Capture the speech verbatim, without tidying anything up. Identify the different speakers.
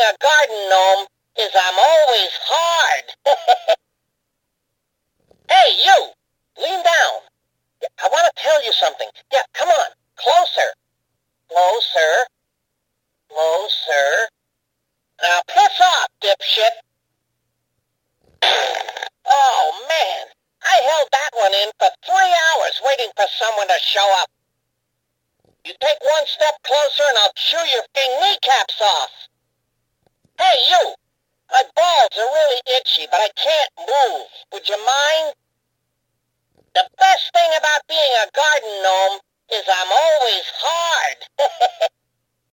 Speaker 1: a garden gnome is I'm always hard. Hey, you! Lean down. I want to tell you something. Yeah, come on. Closer. Closer. Closer. Now piss off, dipshit. Oh, man. I held that one in for three hours waiting for someone to show up. You take one step closer and I'll chew your f***ing kneecaps off. Hey, you! My balls are really itchy, but I can't move. Would you mind? The best thing about being a garden gnome is I'm always hard.